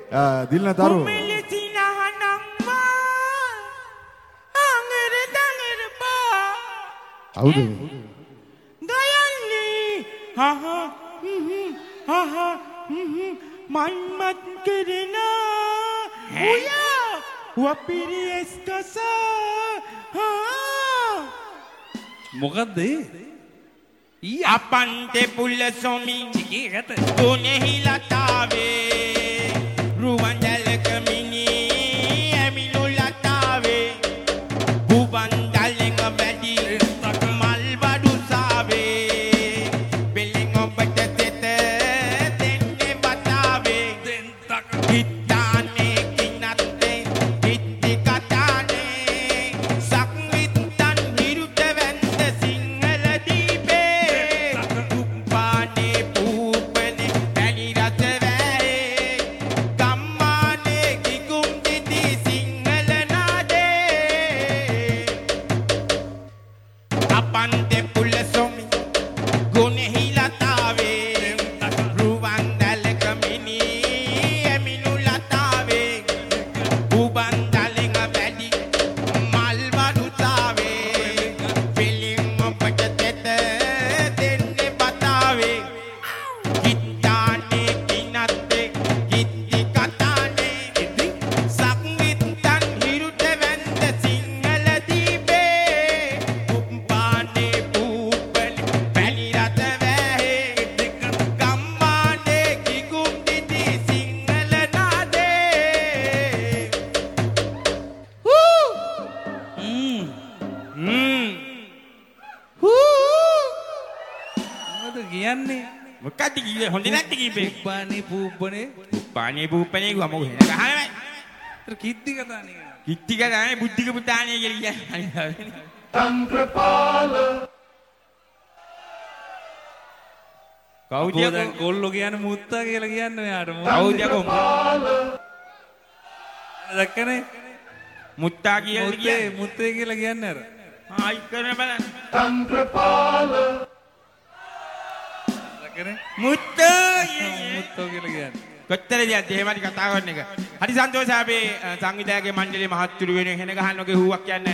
දිල්න තරු. කවුද? මන්මත් කරන වපිරියස් කසා මොකද්ද අපන්තේ පුල්ල සොමි ගුණෙහි ලතාවේ රුවන්දලක මිනි ඇමිනු ලතාවේ බුබන්දලෙන් වැඩි මල් බඩු සාවේ බෙලෙන් ඔබට තෙත දෙන්නේ බතාවේ හිතානේ කිනත්තේ හිටි කතානේ සක්විත්තන් විරුද්ධ වැන්ද සිංහල දීපේ දුම්පානේ පූපනේ පැණි රස වැයේ ගම්මානේ කිකුම් දිදි සිංහල නාදේ අපන්තේ පුල්ල සොමි ගුණෙහි ලතාවේ රුවන්දලක මිනි ඇමිනු ලතාවේ බුබන්දලෙන් වැඩි මල් බඩු තාවේ පිළිම් ඔබට තෙත දෙන්නේ බතාවේ හිතානේ කිනත්තේ හිටි කතානේ සක්විත්තන් හිරුට වැන්ද සිංහල දීපේ දුම්පානේ පූපනේ පැණි රස වැයේ ගම්මානේ කිකුම් දිදි සිංහල නාදේ මොකද කියන්නේ මොකක්ද කිව්වේ හොඳ නැද්ද කිව්වේ උපානේ පූපනේ පානේ බූපනේ ගම ගහන ගහනවයි අර කිද්දි කතානේ කිත්තික තමයි බුද්ධික පුතාණිය කියලා කියන්නේ කවුද දැන් කොල්ලෝ කියන්නේ මුත්තා කියලා කියන්නේ මෙයාට කවුද යකෝ දැක්කනේ මුත්තා කියලා කියන්නේ මුත්තේ කියලා කියන්නේ අර ආයි කරන බලන්න දැක්කනේ මුත්තා මුත්තෝ කියලා කියන්නේ කොච්චරද එහෙමයි කතා කරන එක හරි සන්තෝෂයි අපේ සංවිධායක මණ්ඩලයේ මහත්තුරු වෙනුවෙන් හෙන ගහන්න ඔගේ හුවක් කියන්නේ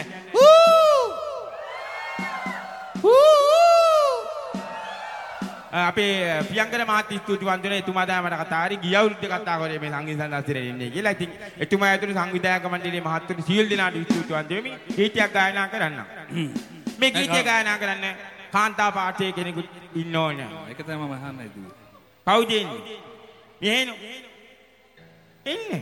අපේ ප්‍රියංකර මහත්මිය ස්තුතිවන්ත වෙනවා එතුමා තමයි මට කතා හරි ගිය අවුරුද්දේ කතා කරේ මේ සංගීත සම්මානයේ ඉන්නේ කියලා. ඉතින් එතුමා ඇතුළු සංවිධායක මණ්ඩලයේ මහත්තුරු සියලු දෙනාට ස්තුතිවන්ත වෙමි. ගීතයක් ගායනා කරන්න. මේ ගීතය ගායනා කරන්න කාන්තා පාඨයේ කෙනෙකුත් ඉන්න ඕනේ. ඒක තමයි මම අහන්නයි දුවේ. කවුද ඉන්නේ? මෙහෙන එන්නේ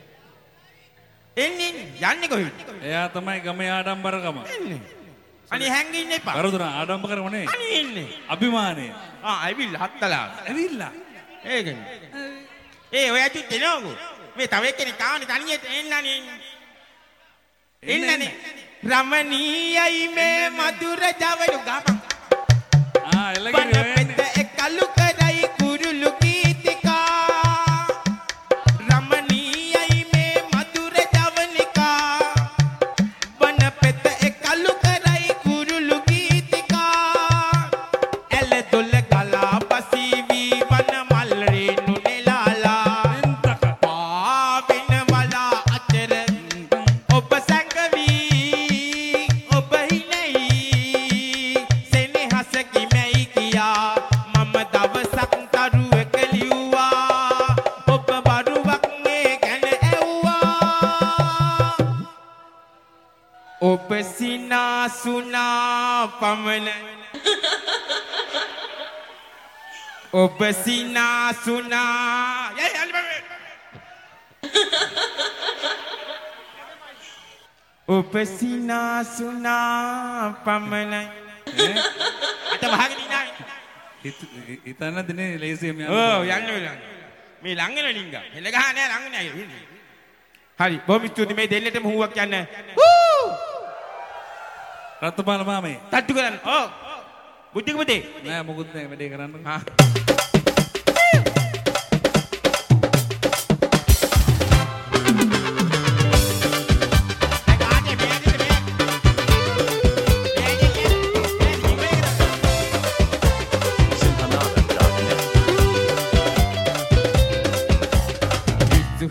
යන්නේ කොහෙද? එයා තමයි ගමේ ආඩම්බරකම. එන්නේ අනේ හැංගින්න එපා. වරදුන ආඩම්බරකම නෙවෙයි. අනේ එන්නේ අභිමානය. ඇවිල්ලා හත්තලා. ඇවිල්ලා. ඒකනේ. ඔය ඇතුත් එනවකෝ. මේ තව එක්කෙනෙක් ආවනේ තනියට එන්නනේ. එන්නනේ. රමණීයයි මේ මధుර ජවලු ගම. එළගෙන එන්නේ. එකලු කරයි කුරුළු ගීතිකා. රමණීයයි මේ මధుර ජවනිකා. බන පෙත එකලු කරයි කුරුළු ගීතිකා. එල දොල කලා පසීවි වන මල් රේණු නෙලාලා. පාවින වලා අතර ඔබ සැඟවි ඔබ හිනෙයි සෙනෙහස කිමැයි කියා මම දවසක් තරුවක ලිව්වා ඔබ බරුවක් මේ ගැන ඇව්වා ඔබ සිනාසුනා පමණ ඔබ සිනාසුනා යයි අලි බබේ ඔබ සිනාසුනා පමණ අත වහගෙන ඉන්නයි හිතන්න දිනේ ලේසියෙන් යන්න. ඔව් යන්න වෙලා මේ ලං වෙන ලිංග හෙල ගහ නෑ ලං වෙන අය හරි බොහොම ස්තුතියි මේ දෙල්ලටම හුවක් යන්න රත්පාල මාමේ. තට්ටු කරන්න ඔව් බුද්ධික පුතේ නෑ මොකුත් නෑ වැඩේ කරන්න. හා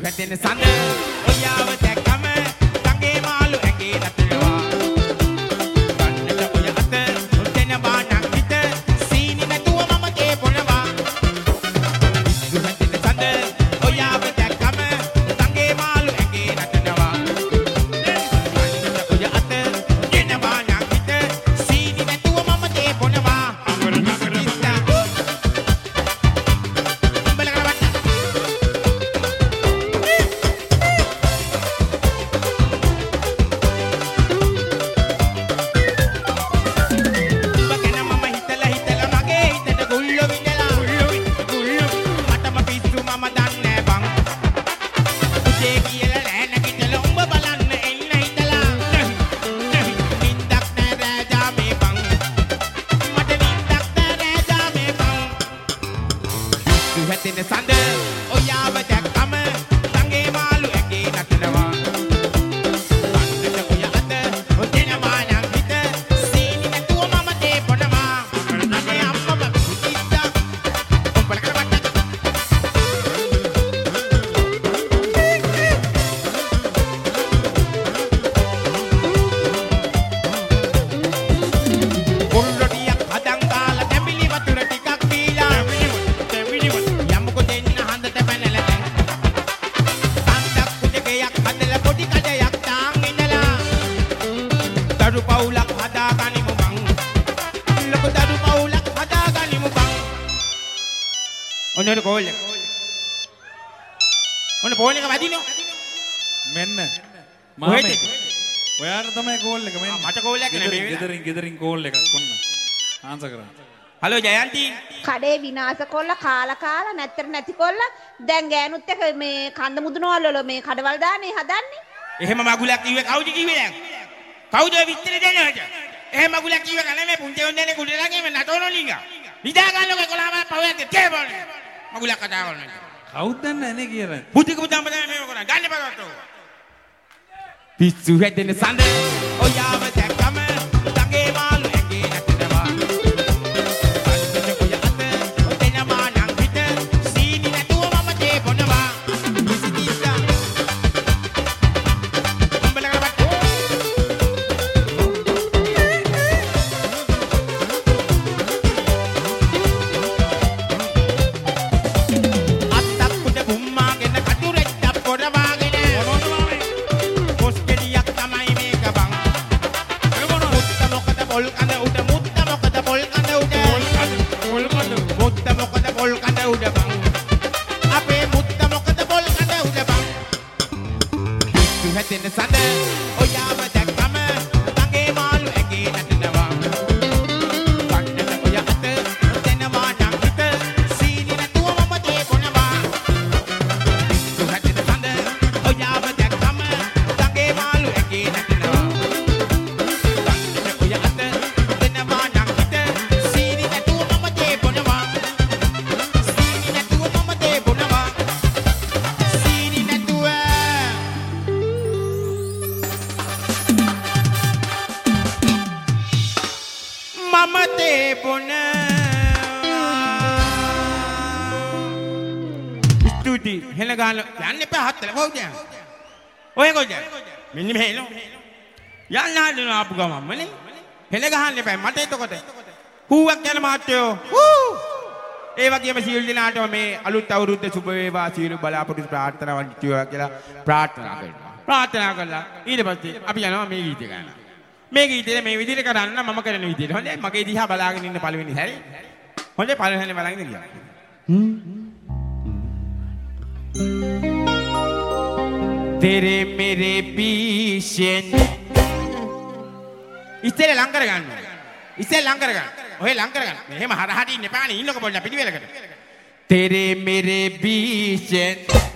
හැදෙන සඳ ඔයාව දැක්කම ගඟේ මාළු ඇඟේ නතරවා ගන්නට ඔය අත දෙනවා නම් හිත සීනි නැතුව මම තේ බොනවා හැදෙන සඳ ඔයාව දැක්කම ගඟේ මාළු ඇඟේ නතරවා ගන්නට ඔය අත දෙනවා නම් හිත සීනි නැතුව මම තේ බොනවා හැදෙන සඳ ඔයාව දැක්කම ගඟේ මාළු ඇඟේ නටනවා ගන්නට ඔය අත දෙනවා නම් හිත සීනි නැතුව මම තේ බොනවා අනේ අම්මම පිටිස්සා උඹලකට වට්ට පොල්රොටියක් හදන් කාලා තැඹිලි වතුර ටිකක් බීලා දරු පවුලක් හදාගනිමු බං ලොකු දරු පවුලක් හදාගනිමු බං ඔන්න කෝල් එක ඔන්න ෆෝන් එක වදිනවා මෙන්න මාමේ ඔයාට තමයි කෝල් එක මෙන්න මට කෝල් එකක් නෙමෙයි ගෙදරින් කෝල් එකක් ඔන්න ආන්සර් කරා හලෝ ජයන්ති කඩේ විනාශ කොල්ල කාලා නැත්තර නැති කොල්ල දැන් ගෑනුත් එක මේ කන්ද මුදුනවල වල මේ කඩවල් දාන්නේ හදන්නේ එහෙම මගුලක් කිව්වේ කවුද කිව්වේ දැන් කවුද විතර දෙන්නට එහෙම මගුලක් කිව්වේ කන්නේ මේ පුංචි වුන්දනේ කුඩලගේ මේ නටවන ලිංගා විදා ගන්නකො 11ම පවෙන්ද තේබෝනේ මගුලක් කතා කරනවා කවුද දන්නේ නැහැ කියලා බුද්ධික පුතම් බදා මේ කරා ගන්න බලවටෝ පිස්සු හැදෙන සඳ ඔයාව දැක්කම ගඟේ මාළු ඇඟේ නටනවා හැදෙන සඳ ඔයාව දැක්කම ගඟේ මාළු ඇඟේ නටනවා ගන්නට ඔය අත දෙනවා නම් හිත සීනි නැතුව මම තේ බොනවා හැදෙන සඳ ඔයාව දැක්කම ගඟේ මාළු ඇඟේ නටනවා ගන්නට ඔය අත දෙනවා නම් හිත සීනි නැතුව මම තේ බොනවා සීනි නැතුව මම තේ බොනවා සීනි නැතුව මම තේ බොන ස්තුති හෙල ගන්න යන්න එපා හත්තල කොහොමද ඔය කොහොමද මෙන්න මෙහෙලෝ යන්න හදන ආපු ගමම්මනේ හෙල ගහන්න එපා මට එතකොට හූවක් යන මාත්‍යෝ හූ ඒ වගේම සියලු දෙනාටම මේ අලුත් අවුරුද්ද සුබ වේවා සියලු බලාපොරොත්තු ප්‍රාර්ථනාවන් ඉතිවා කියලා ප්‍රාර්ථනා කළා ඊට පස්සේ අපි යනවා මේ ගීතය ගන්න මේ ගීතේ මේ විදිහට කරන්න මම කරන විදිහට. හොඳයි මගේ දිහා බලාගෙන ඉන්න පළවෙනි හැරේ. හොඳයි පළවෙනි බලාගෙන ගියා. तेरे मेरे पीछे ඉස්සෙල්ලා ලං කරගන්න. ඉස්සෙල්ලා ලං කරගන්න. ඔහෙ ලං කරගන්න. මෙහෙම හරහට ඉන්න එපානේ ඉන්නකො පොඩ්ඩක් පිටිවෙලකට. तेरे मेरे पीछे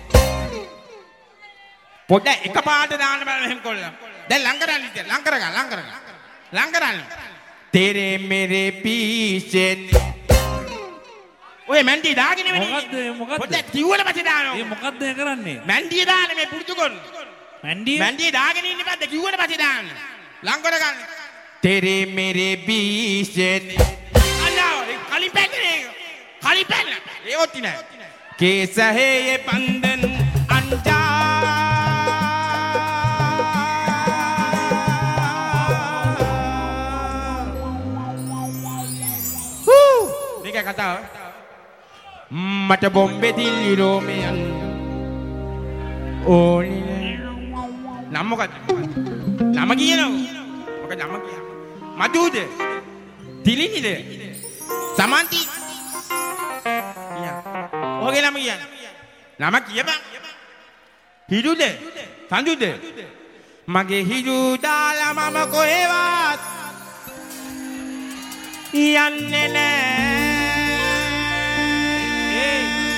පොඩ්ඩක් එකපාරට දාන්න බලන්න එහෙම කොල්ලා. දැන් ලං කරන්න ඉතින් ලං කරගන්න. तेरे मेरे पीछे ඔය මැන්ඩි දාගෙන ඉන්නේ මොකද්ද පොඩ්ඩක් කිව්වල පස්සේ දානවා. මේ මොකද්ද කරන්නේ? මැන්ඩි දාන්නේ මේ පුරුදු කරන. මැන්ඩි දාගෙන ඉන්න බද්ද කිව්වල පස්සේ දාන්න. ලං කරගන්න. तेरे मेरे पीछे අල්ලා කලින් පැන්නේ. ඒ ඔත්ති නෑ. कैसा है ये बंधन මංජා මේක කතාව මට බොම්බේ දිල්ලි රෝමේ යන්න ඕනේ නම මොකද නම කියනවා මොකද නම කියනවා මදුද තිලිනිද සමන්ති ඔගේ නම කියන්නේ නම කියපන් හිරුද සඳුද මගේ හිරු දාලා මම කොහෙවත් යන්නේ නෑ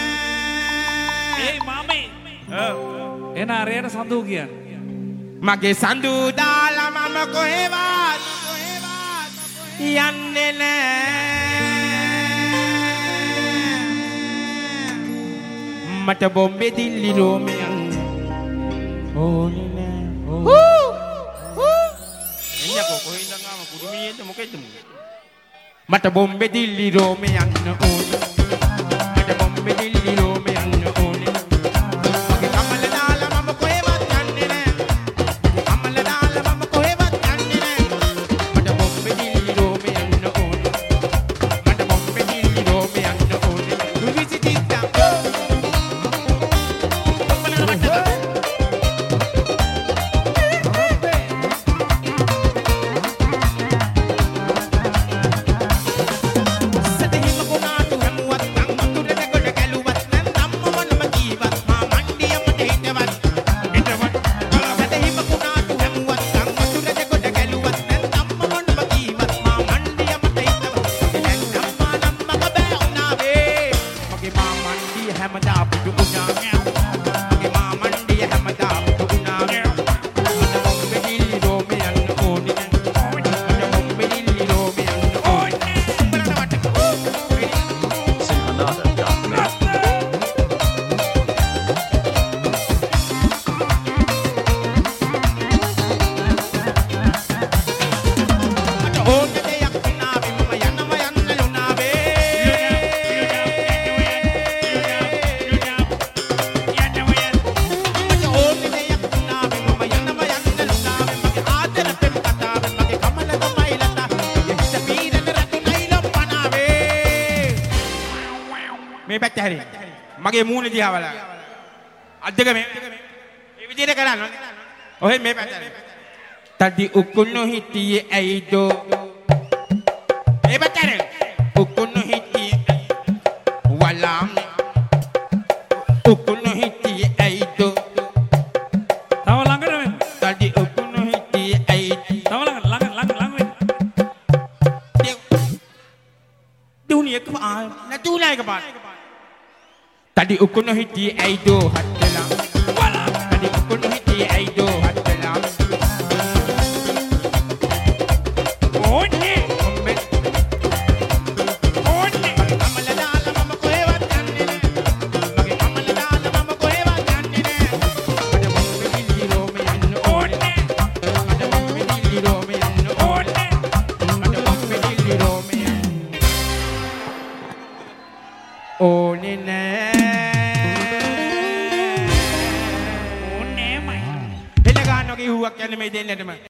ඒ මාමේ එන අරයට සඳු කියන්නේ මගේ සඳු දාලා මම කොහෙවත් යන්නේ නෑ මට බොම්බේ දිල්ලි රෝමේ යන්න ඕනේ නෑ එන්නකෝ කොහෙන්ද ගාම කුරුමියෙන්ද මොකෙද්ද මට බොම්බේ දිල්ලි රෝමේ යන්න ඕනේ මට බොම්බේ දිල්ලි රෝමේ යන්න ඕනේ මගේ කමල දාලා මම කොහෙවත් යන්නේ නෑ කමල දාලා මම කොහෙවත් යන්නේ නෑ මට බොම්බේ දිල්ලි රෝමේ යන්න ඕනේ මට බොම්බේ දිල්ලි රෝමේ යන්න ඕනේ රුවිසි තිත්තා මේ පැත්ත හැරි මගේ මූණ දිහා බලන්න අද්දක මේ විදිහට කරන්න ඔහෙ මේ පැත්ත හැරි තඩි උකුණු හිටියේ ඇයිදෝ මේ පැත්ත හැරි උකුණු හිටියේ වලාම් උකුණු හිටියේ ඇයිදෝ තව ළඟට වෙන්න තඩි උකුණු හිටියේ ඇයිදෝ තව ළඟ වෙන්න දුණිය එක නැතුණා එක පාට තඩි උකුණු හිටියේ ඇයිදෝ හත්තලා තඩි උකුණු හිටියේ ඇයිදෝ හත්තලා ඕනේ ඔම්බේ ඕනේ කමල දාලා මම කොහෙවත් යන්නේ නෑ මගේ කමල දාලා මම කොහෙවත් යන්නේ නෑ මට බොම්බේ දිල්ලි රෝමේ යන්න ඕනේ මට බොම්බේ දිල්ලි රෝමේ යන්න ඕනේ මට බොම්බේ දිල්ලි රෝමේ යන්න ඕනේ නෑ එන්න ගන්නවගේ හුවක් යන්නේ මේ දෙන්නටම